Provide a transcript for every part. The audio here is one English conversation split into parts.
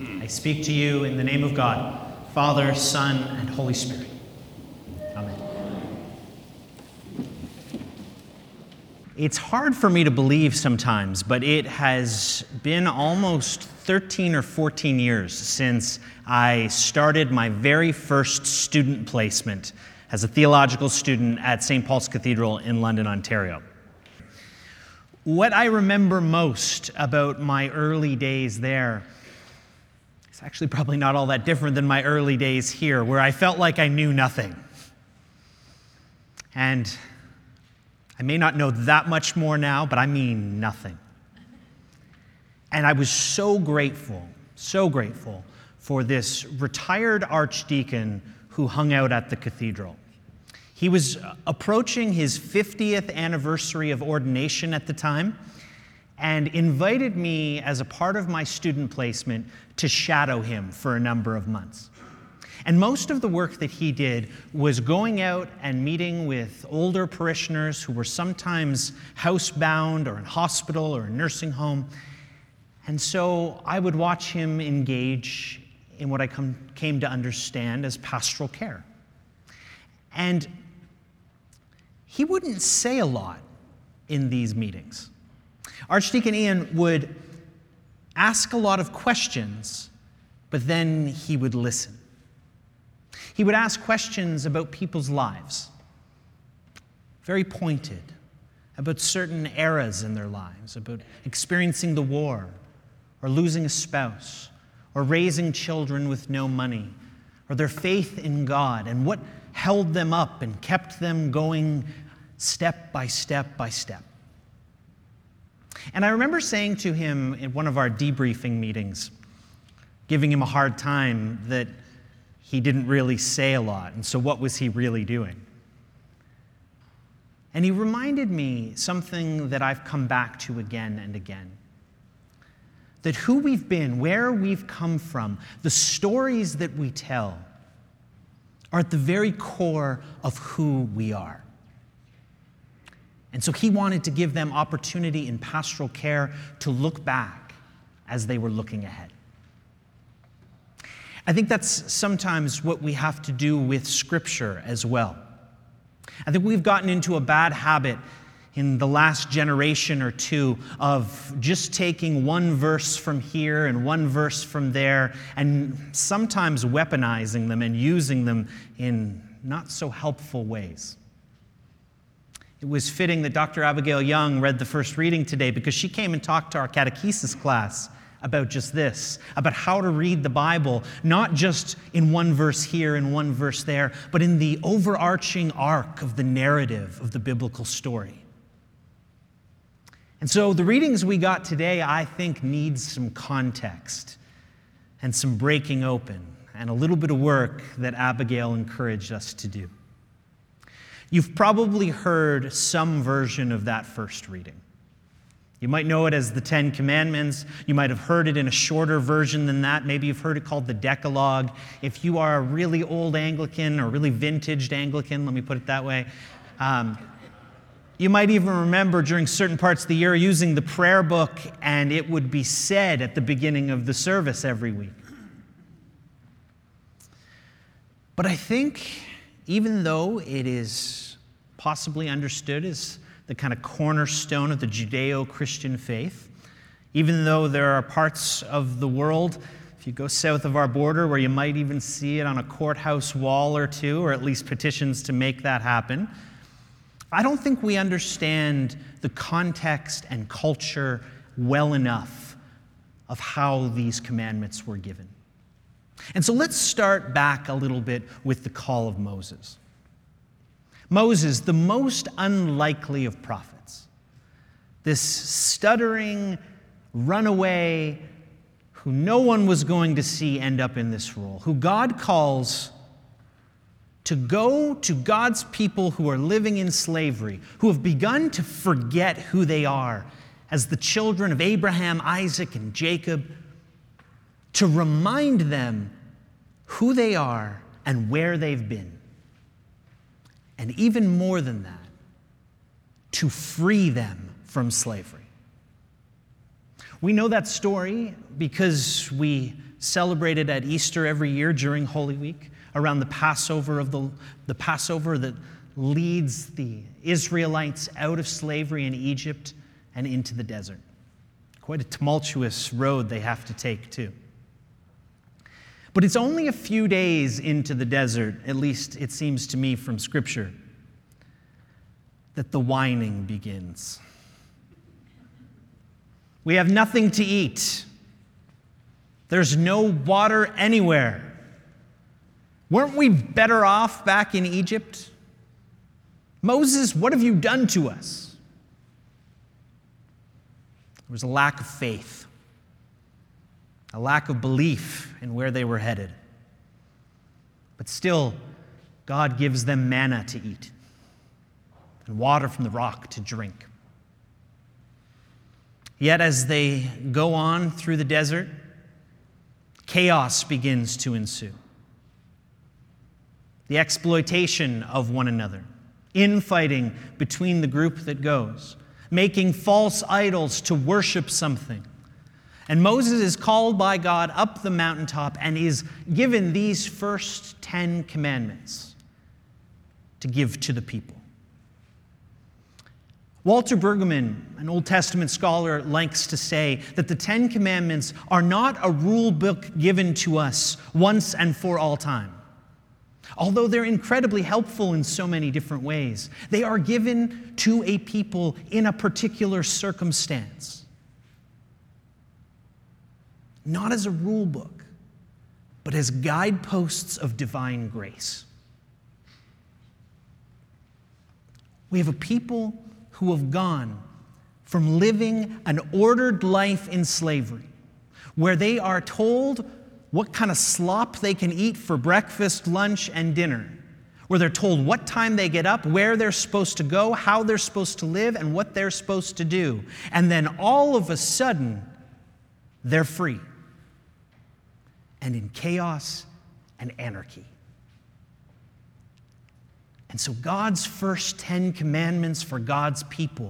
I speak to you in the name of God, Father, Son, and Holy Spirit. Amen. It's hard for me to believe sometimes, but it has been almost 13 or 14 years since I started my very first student placement as a theological student at St. Paul's Cathedral in London, Ontario. What I remember most about my early days there is actually probably not all that different than my early days here, where I felt like I knew nothing. And I may not know that much more now, but I mean nothing. And I was so grateful for this retired archdeacon who hung out at the cathedral. He was approaching his 50th anniversary of ordination at the time and invited me as a part of my student placement to shadow him for a number of months. And most of the work that he did was going out and meeting with older parishioners who were sometimes housebound or in hospital or a nursing home. And so I would watch him engage in what I came to understand as pastoral care. And he wouldn't say a lot in these meetings. Archdeacon Ian would ask a lot of questions, but then he would listen. He would ask questions about people's lives, very pointed, about certain eras in their lives, about experiencing the war, or losing a spouse, or raising children with no money, or their faith in God, and what held them up and kept them going step by step by step. And I remember saying to him in one of our debriefing meetings, giving him a hard time that he didn't really say a lot, and so what was he really doing? And he reminded me something that I've come back to again and again. That who we've been, where we've come from, the stories that we tell are at the very core of who we are. And so he wanted to give them opportunity in pastoral care to look back as they were looking ahead. I think that's sometimes what we have to do with Scripture as well. I think we've gotten into a bad habit in the last generation or two of just taking one verse from here and one verse from there and sometimes weaponizing them and using them in not so helpful ways. It was fitting that Dr. Abigail Young read the first reading today because she came and talked to our catechesis class about just this, about how to read the Bible, not just in one verse here and one verse there, but in the overarching arc of the narrative of the biblical story. And so the readings we got today, I think, need some context and some breaking open and a little bit of work that Abigail encouraged us to do. You've probably heard some version of that first reading. You might know it as the Ten Commandments. You might have heard it in a shorter version than that. Maybe you've heard it called the Decalogue. If you are a really old Anglican or really vintaged Anglican, let me put it that way, you might even remember during certain parts of the year using the prayer book, and it would be said at the beginning of the service every week. But I think even though it is possibly understood as the kind of cornerstone of the Judeo-Christian faith, even though there are parts of the world, if you go south of our border, where you might even see it on a courthouse wall or two, or at least petitions to make that happen, I don't think we understand the context and culture well enough of how these commandments were given. And so let's start back a little bit with the call of Moses. Moses, the most unlikely of prophets, this stuttering runaway who no one was going to see end up in this role, who God calls to go to God's people who are living in slavery, who have begun to forget who they are as the children of Abraham, Isaac, and Jacob, to remind them who they are and where they've been. And even more than that, to free them from slavery. We know that story because we celebrated at Easter every year during Holy Week, around the Passover the Passover that leads the Israelites out of slavery in Egypt and into the desert. Quite a tumultuous road they have to take, too. But it's only a few days into the desert, at least it seems to me from Scripture, that the whining begins. We have nothing to eat. There's no water anywhere. Weren't we better off back in Egypt? Moses, what have you done to us? There was a lack of faith, a lack of belief in where they were headed. But still, God gives them manna to eat and water from the rock to drink. Yet as they go on through the desert, chaos begins to ensue. The exploitation of one another, infighting between the group that goes, making false idols to worship something. And Moses is called by God up the mountaintop and is given these first 10 commandments to give to the people. Walter Brueggemann, an Old Testament scholar, likes to say that the 10 Commandments are not a rule book given to us once and for all time. Although they're incredibly helpful in so many different ways, they are given to a people in a particular circumstance. Not as a rule book, but as guideposts of divine grace. We have a people who have gone from living an ordered life in slavery, where they are told what kind of slop they can eat for breakfast, lunch, and dinner, where they're told what time they get up, where they're supposed to go, how they're supposed to live, and what they're supposed to do. And then all of a sudden, they're free and in chaos and anarchy. And so God's first 10 commandments for God's people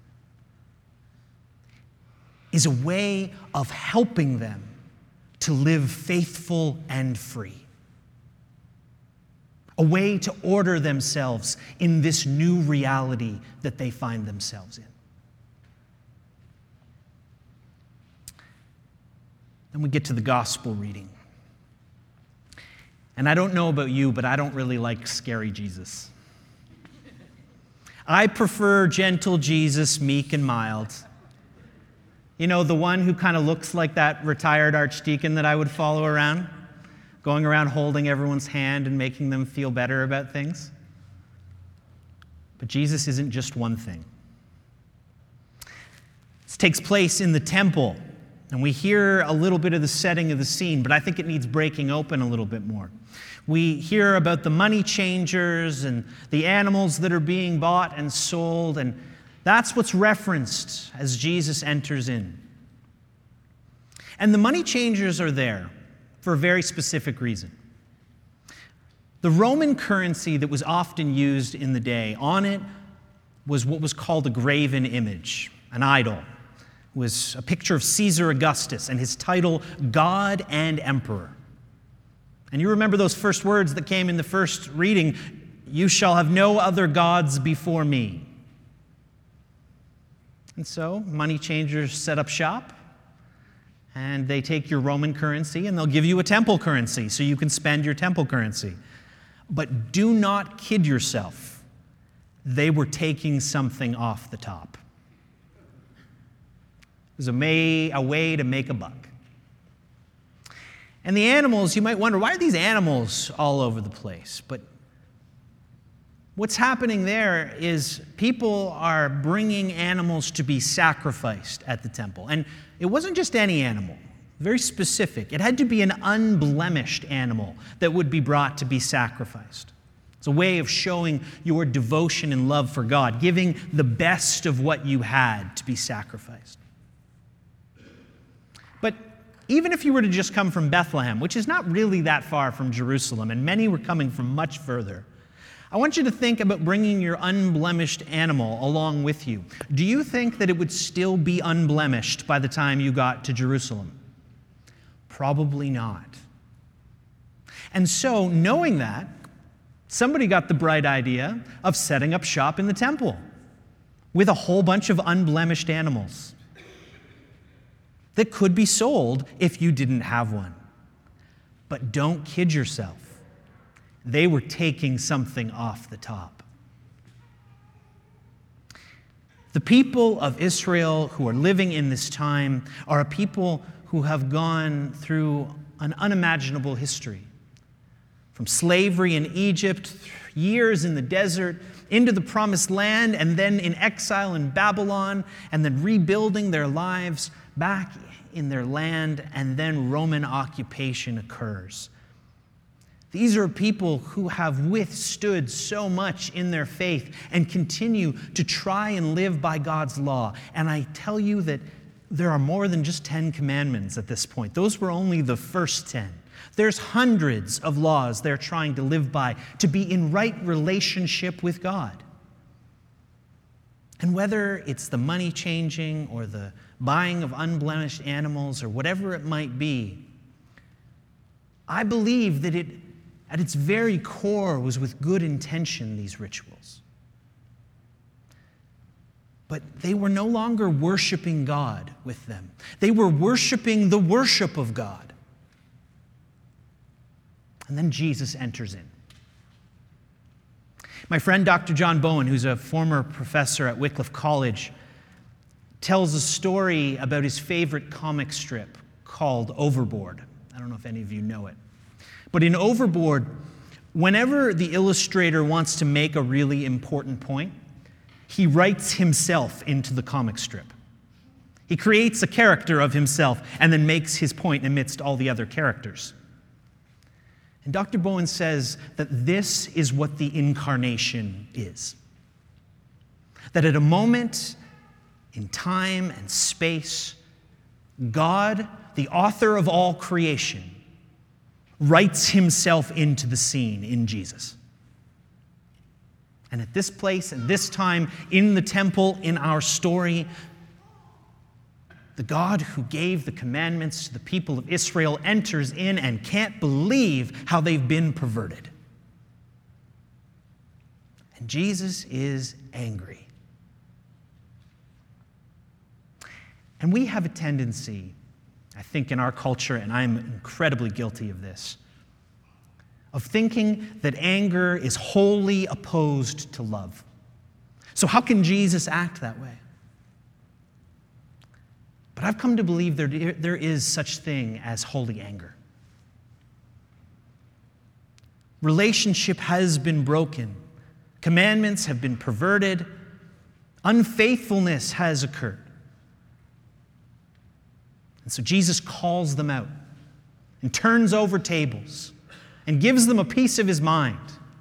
is a way of helping them to live faithful and free. A way to order themselves in this new reality that they find themselves in. Then we get to the gospel reading. And I don't know about you, but I don't really like scary Jesus. I prefer gentle Jesus, meek and mild. You know, the one who kind of looks like that retired archdeacon that I would follow around, going around holding everyone's hand and making them feel better about things. But Jesus isn't just one thing. This takes place in the temple, and we hear a little bit of the setting of the scene, but I think it needs breaking open a little bit more. We hear about the money changers and the animals that are being bought and sold, and that's what's referenced as Jesus enters in. And the money changers are there for a very specific reason. The Roman currency that was often used in the day, on it was what was called a graven image, an idol. It was a picture of Caesar Augustus and his title, God and Emperor. And you remember those first words that came in the first reading, "You shall have no other gods before me." And so money changers set up shop, and they take your Roman currency and they'll give you a temple currency so you can spend your temple currency. But do not kid yourself. They were taking something off the top. It was a way to make a buck. And the animals, you might wonder, why are these animals all over the place? But what's happening there is people are bringing animals to be sacrificed at the temple. And it wasn't just any animal, very specific. It had to be an unblemished animal that would be brought to be sacrificed. It's a way of showing your devotion and love for God, giving the best of what you had to be sacrificed. But even if you were to just come from Bethlehem, which is not really that far from Jerusalem, and many were coming from much further, I want you to think about bringing your unblemished animal along with you. Do you think that it would still be unblemished by the time you got to Jerusalem? Probably not. And so, knowing that, somebody got the bright idea of setting up shop in the temple with a whole bunch of unblemished animals that could be sold if you didn't have one. But don't kid yourself. They were taking something off the top. The people of Israel who are living in this time are a people who have gone through an unimaginable history. From slavery in Egypt, years in the desert, into the promised land, and then in exile in Babylon, and then rebuilding their lives back in their land, and then Roman occupation occurs. These are people who have withstood so much in their faith and continue to try and live by God's law. And I tell you that there are more than just 10 commandments at this point. Those were only the first 10. There's hundreds of laws they're trying to live by to be in right relationship with God. And whether it's the money changing or the buying of unblemished animals or whatever it might be, I believe that it, at its very core, was with good intention, these rituals. But they were no longer worshiping God with them. They were worshiping the worship of God. And then Jesus enters in. My friend Dr. John Bowen, who's a former professor at Wycliffe College, tells a story about his favorite comic strip called Overboard. I don't know if any of you know it. But in Overboard, whenever the illustrator wants to make a really important point, he writes himself into the comic strip. He creates a character of himself and then makes his point amidst all the other characters. And Dr. Bowen says that this is what the incarnation is. That at a moment in time and space, God, the author of all creation, writes himself into the scene in Jesus. And at this place and this time in the temple in our story, the God who gave the commandments to the people of Israel enters in and can't believe how they've been perverted. And Jesus is angry. And we have a tendency, I think, in our culture, and I'm incredibly guilty of this, of thinking that anger is wholly opposed to love. So how can Jesus act that way? But I've come to believe there is such thing as holy anger. Relationship has been broken. Commandments have been perverted. Unfaithfulness has occurred. And so Jesus calls them out and turns over tables and gives them a piece of his mind.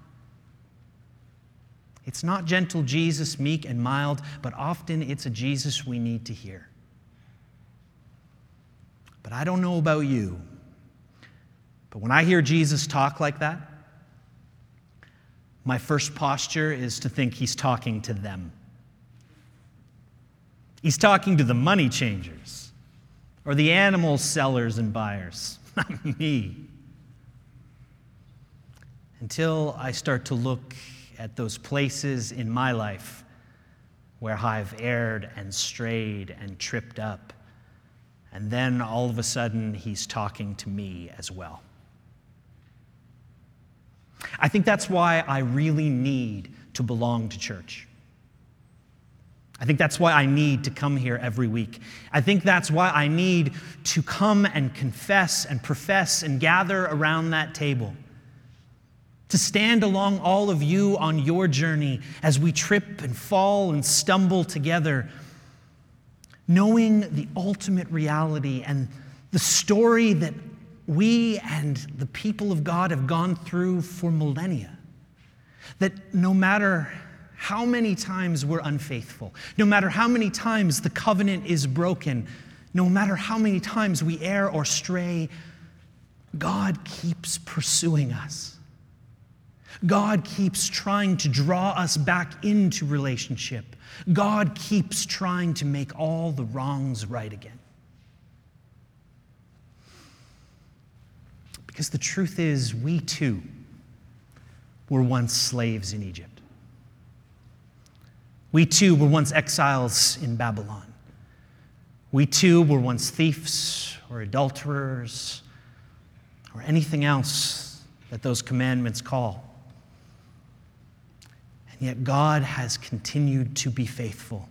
It's not gentle Jesus, meek and mild, but often it's a Jesus we need to hear. But I don't know about you, but when I hear Jesus talk like that, my first posture is to think he's talking to them. He's talking to the money changers or the animal sellers and buyers, not me. Until I start to look at those places in my life where I've erred and strayed and tripped up. And then all of a sudden, he's talking to me as well. I think that's why I really need to belong to church. I think that's why I need to come here every week. I think that's why I need to come and confess and profess and gather around that table. To stand along all of you on your journey as we trip and fall and stumble together, knowing the ultimate reality and the story that we and the people of God have gone through for millennia. That no matter how many times we're unfaithful, no matter how many times the covenant is broken, no matter how many times we err or stray, God keeps pursuing us. God keeps trying to draw us back into relationship. God keeps trying to make all the wrongs right again. Because the truth is, we too were once slaves in Egypt. We too were once exiles in Babylon. We too were once thieves or adulterers or anything else that those commandments call. And yet God has continued to be faithful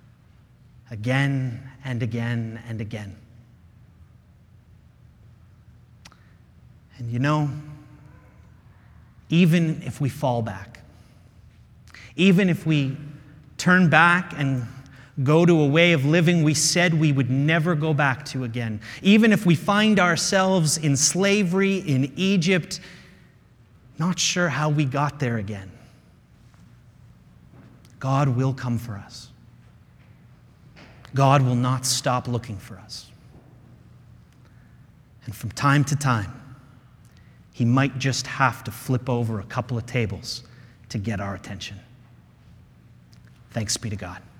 again and again and again. And you know, even if we fall back, even if we turn back and go to a way of living we said we would never go back to again, even if we find ourselves in slavery in Egypt, not sure how we got there again, God will come for us. God will not stop looking for us. And from time to time, He might just have to flip over a couple of tables to get our attention. Thanks be to God.